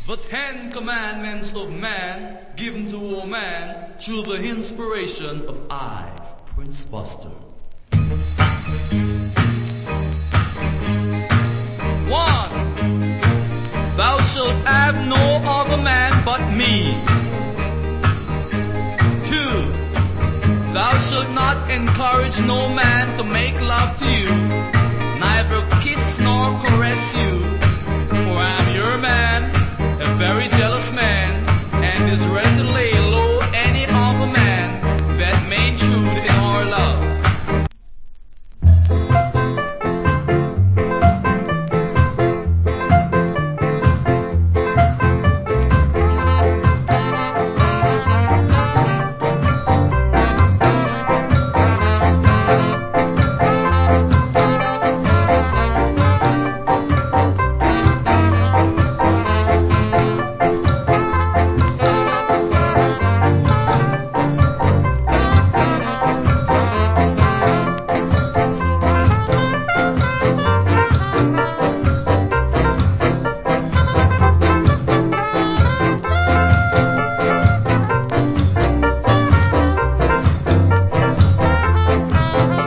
The 10 Commandments of man, given to all man through the inspiration of I, Prince Buster. 1. Thou shalt have no other man but me. 2. Thou shalt not encourage no man to make love to you.